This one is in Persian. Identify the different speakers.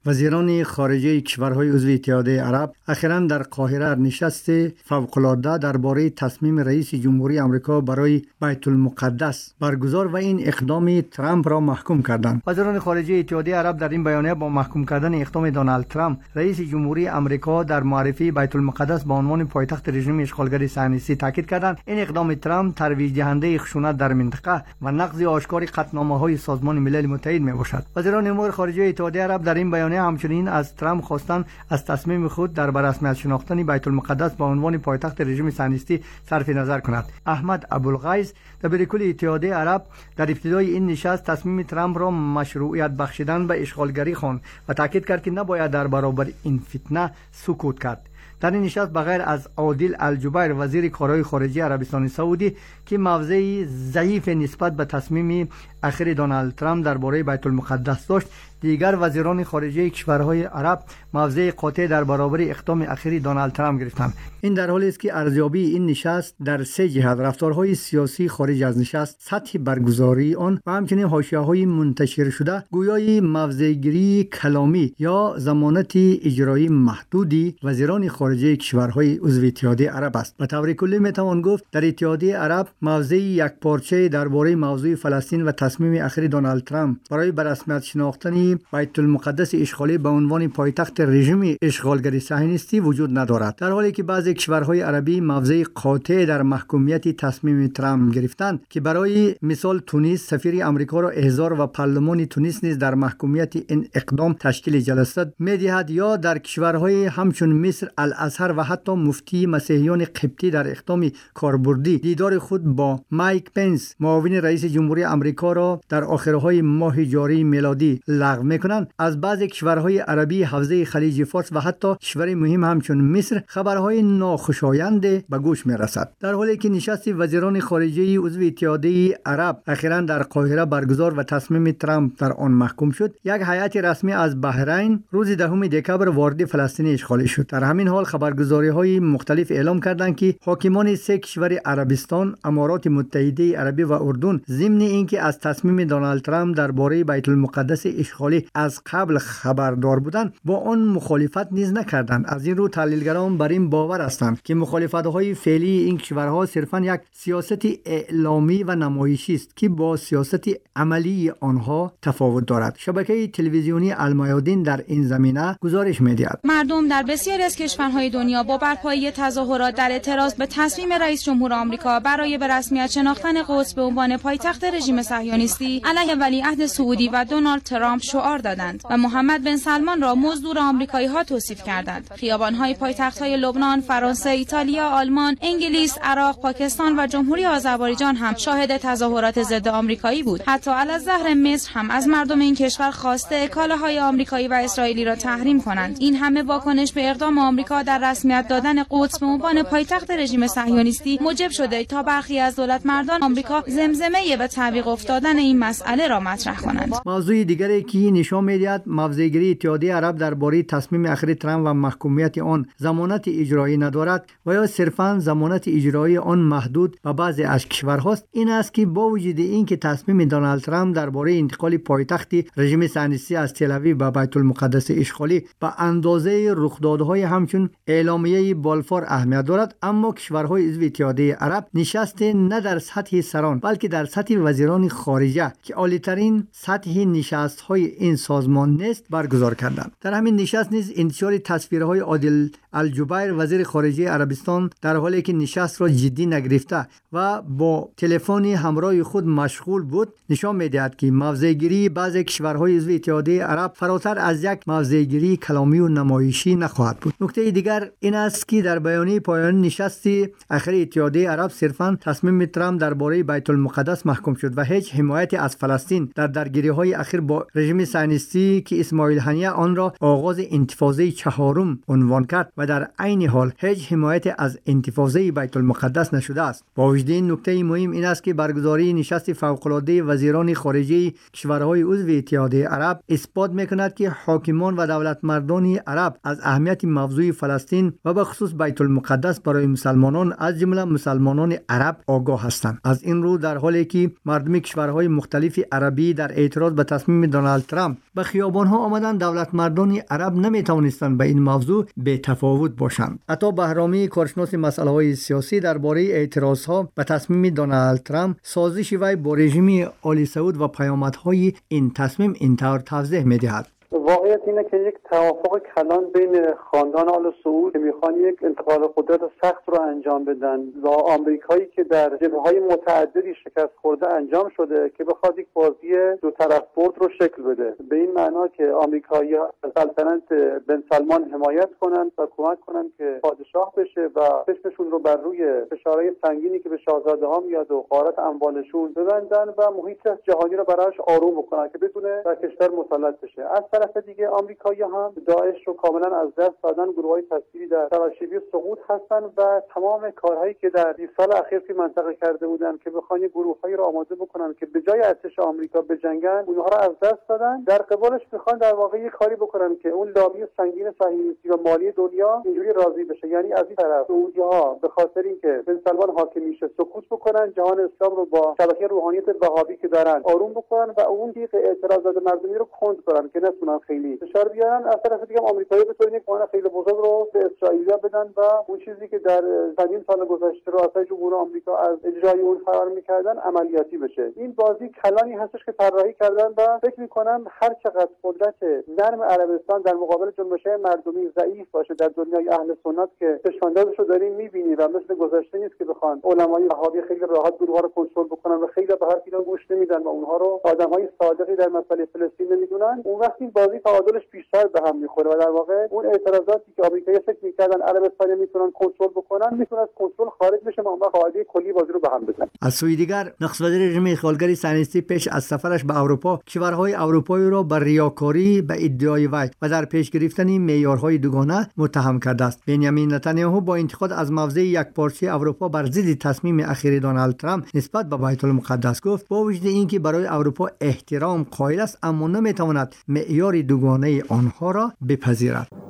Speaker 1: وزیران خارجه کشورهای عضو اتحادیه عرب اخیراً در قاهره نشست فوق‌العاده درباره تصمیم رئیس جمهوری آمریکا برای بیت المقدس برگزار و این اقدام ترامپ را محکوم کردند. وزیران خارجه اتحادیه عرب در این بیانیه با محکوم کردن اقدام دونالد ترامپ رئیس جمهوری آمریکا در معرفی بیت المقدس به عنوان پایتخت رژیم اشغالگری صهیونیستی تاکید کردند این اقدام ترامپ ترویج دهنده خشونت در منطقه و نقض آشکار قطعنامه‌های سازمان ملل متحد میباشد. وزیران امور خارجه اتحادیه عرب در این بیانیه همچنین از ترامپ خواستند از تصمیم خود در به رسمیت شناختن بیت المقدس به عنوان پایتخت رژیم صهیونیستی صرف نظر کند. احمد ابوالغیث دبیر کل اتحادیه عرب در ابتدای این نشست تصمیم ترامپ را مشروعیت بخشیدن به اشغالگری خواند و تاکید کرد که نباید در برابر این فتنه سکوت کرد. در این نشست بغیر از عادل الجبیر وزیر کارهای خارجه عربستان سعودی که موضعی ضعیف نسبت به تصمیم اخیر دونالد ترامپ درباره بیت المقدس داشت، دیگر وزیران خارجه کشورهای عرب موضع قاطع در برابر اقدام اخیر دونالد ترامپ گرفتند. این در حالی است که ارزیابی این نشست در سه جهت رفتارهای سیاسی خارج از نشست، سطح برگزاری آن و همچنین حاشیه‌های منتشر شده گویای موضع‌گیری کلامی یا ضمانت اجرایی محدودی وزیران خارجه کشورهای عضو اتحادیه عرب است. به طور کلی میتوان گفت در اتحادیه عرب موضع یکپارچه درباره موضوع فلسطین و تصمیم اخیر دونالد ترامپ برای به رسمیت شناختن بیت المقدس اشغالی به عنوان پایتخت رژیم اشغالگری صهیونیستی وجود ندارد، در حالی که بعضی کشورهای عربی موضع قاطع در محکومیت تصمیم ترامپ گرفتند که برای مثال تونس سفیر آمریکا را احضار و پارلمان تونس نیز در محکومیت این اقدام تشکیل جلسات می‌دهد، یا در کشورهای همچون مصر، الازهر و حتی مفتی مسیحیان قبطی در اقدام کاربردی دیدار خود با مایک پنس معاون رئیس جمهوری آمریکا را در آخرهای ماه جاری میلادی لغو میکنند. از بعضی کشورهای عربی حوزه خلیج فارس و حتی کشور مهم همچون مصر خبرهای ناخوشایند به گوش میرسد. در حالی که نشست وزیران خارجه عضو اتحادیه عرب اخیراً در قاهره برگزار و تصمیم ترامپ در آن محکوم شد، یک هیئت رسمی از بحرین روز 10 دکبر وارد فلسطین اشغالی شد. در همین حال خبرگزاری‌های مختلف اعلام کردند که حاکمان سه کشور عربستان، امارات متحده عربی و اردن ضمن اینکه از تصمیم دونالد ترامپ درباره بیت المقدس اشغالی از قبل خبردار بودند، با آن مخالفت نیز نکردند. از این رو تحلیلگران بر این باور هستند که مخالفت‌های فعلی این کشورها صرفاً یک سیاست اعلامی و نمایشی است که با سیاست عملی آنها تفاوت دارد. شبکه تلویزیونی المیادین در این زمینه گزارش می‌دهد
Speaker 2: مردم در بسیاری از کشورهای دنیا با برپایی تظاهرات در اعتراض به تصمیم رئیس جمهور آمریکا برای به رسمیت شناختن قدس به عنوان پایتخت رژیم صهیونیستی علیه ولیعهد سعودی و دونالد ترامپ شعار دادند و محمد بن سلمان را مزدور آمریکایی‌ها توصیف کردند. خیابان‌های پایتخت‌های لبنان، فرانسه، ایتالیا، آلمان، انگلیس، عراق، پاکستان و جمهوری آذربایجان هم شاهد تظاهرات ضد آمریکایی بود. حتی الظاهر مصر هم از مردم این کشور خواسته کالاهای آمریکایی و اسرائیلی را تحریم کنند. این همه واکنش به اقدام آمریکا در رسمیت دادن قدس به عنوان پایتخت رژیم صهیونیستی موجب شده تا برخی از دولتمردان آمریکا زمزمه به تعویق افتادن این مسئله را مطرح کنند.
Speaker 1: موضوع دیگری که نشان می‌دهد موضع‌گیری اتحادیه عرب درباره تصمیم اخیر ترامپ و محکومیت آن ضمانت اجرایی ندارد و یا صرفاً ضمانت اجرایی آن محدود به بعضی از کشورهاست، این است که با وجود اینکه تصمیم دونالد ترامپ درباره انتقال پایتخت رژیم صهیونیستی از تل‌آویو به بیت المقدس اشغالی به اندازه رخدادهای همچون اعلامیه بالفور اهمیت دارد، اما کشورهای عضو اتحادیه عرب نشست نه در سطح سران بلکه در سطح وزیران خارجه که عالی‌ترین سطح نشست‌های این سازمان نیست برگزار کردند. در همین نشست نیز انتشار تصویرهای عادل الجبیر وزیر خارجه عربستان در حالی که نشست را جدی نگرفته و با تلفن همراه خود مشغول بود نشان می‌دهد که موضع‌گیری بعضی کشورهای عضو اتحادیه عرب فراتر از یک موضع‌گیری کلامی و نمایشی نخواهد بود. نکته دیگر این است که در بیانیه پایان نشست اخیر اتحادیه عرب صرفاً تصمیم ترامپ درباره بیت المقدس محکوم شد و هیچ حمایت از فلسطین در درگیری‌های اخیر با رژیم صهیونیستی که اسماعیل هنیه آن را آغاز انتفاضه چهارم عنوان کرد و در عین حال هیچ حمایت از انتفاضه بیت المقدس نشده است. با وجود این نکته مهم این است که برگزاری نشست فوق‌العاده وزیران خارجه کشورهای عضو اتحادیه عرب اثبات می‌کند که حاکمان و دولتمردان عرب از اهمیت موضوع فلسطین و به خصوص بیت المقدس برای مسلمانان از جمله مسلمانان عرب آگاه هستند. از این رو در حالی که مردم کشورهای مختلف عربی در اعتراض به تصمیم دونالد ترامپ. به خیابان‌ها آمدن دولتمردان عرب نمی‌توانستند به این موضوع بی تفاوت باشند. عطا بهرامی، کارشناس مسائل سیاسی، درباره اعتراضها به تصمیم دونالد ترامپ، سازش وی با رژیم آل سعود و پیامدهای این تصمیم اینطور توضیح می‌دهد.
Speaker 3: واقعیت اینه که یک توافق کلان بین خاندان آل سعود که میخوان یک انتقال قدرت سخت رو انجام بدن و آمریکایی که در جبهه‌های متعددی شکست خورده انجام شده که بخواد یک بازی دو طرف برد رو شکل بده. به این معنا که آمریکایی‌ها از سلطنت بن سلمان حمایت کنند و کمک کنند که پادشاه بشه و چشمشون رو بر روی فشارهای سنگینی که به شاهزاده‌ها میاد و غارت اموالشون ببندن و محیط جهانی رو براش آروم بکنن که بتونه در کشور مسلط بشه. از طرف دیگه آمریکایی‌ها هم داعش رو کاملا از دست دادن. گروه‌های تکفیری در سراشیبی سقوط هستن و تمام کارهایی که در 20 سال اخیر توی منطقه کرده بودن که بخوان گروه‌هایی رو آماده بکنن که به جای ارتش آمریکا بجنگن، اونها رو از دست دادن. در قبالش میخوان در واقع یک کاری بکنن که اون لابی سنگین صهیونیستی و مالی دنیا اینجوری راضی بشه. یعنی از این طرف سعودی‌ها به خاطر اینکه بن سلمان حاکم میشه سکوت بکنن، جهان اسلام رو با شبکه روحانیت وهابی که دارن آروم بکنن و اون تیغ اعتراضات مردمی رو کند کنن که نتونن خیلی فشار بیارن. از طرف دیگه آمریکایی‌ها بتونن یک مان خیلی بزرگ رو به اسرائیلیا بدن و اون چیزی که در چندین سال گذشته رؤسای جمهور آمریکا از اجرای اون فرار می‌کردن عملیاتی بشه. این بازی کلانی هستش که طراحی کردن و فکر می‌کنم هر چقدر قدرت نرم عربستان در مقابل جنبش‌های مردمی ضعیف باشه در دنیای اهل سنت که چشم‌اندازش رو داریم می‌بینی و مثل گذشته نیست که بخوان علمای وهابی خیلی راحت گروه‌ها رو کنترل بکنن و خیلی به حرف اینا گوش نمیدن و اونها رو آدم‌های صادقی در مسئله فلسطین نمی‌دونن. اون وقت این بازی تعادلش بیشتر به هم می‌خوره و در واقع اون اعتراضاتی که آمریکایی‌ها فکر می‌کردن عربستان میتونن کنترل بکنن میتونه از کنترل خارج بشه و اون وقت قاعده کلی بازی رو به هم بزنه.
Speaker 1: از سوی دیگر نخست‌وزیر رژیم اشغالگری صهیونیستی پیش از سفرش به اروپا کشورهای اروپایی را به ریاکاری به ادعای وی و در پیش گرفتن معیارهای دوگانه متهم کرده است. بنیامین نتانیاهو با انتقاد از موضع یکپارچه اروپا بر ضد تصمیم اخیر دونالد ترامپ نسبت به بیت المقدس گفت با وجود اینکه برای اروپا احترام قائل است اما نمیتواند معیار دوگانه آنها را بپذیرد.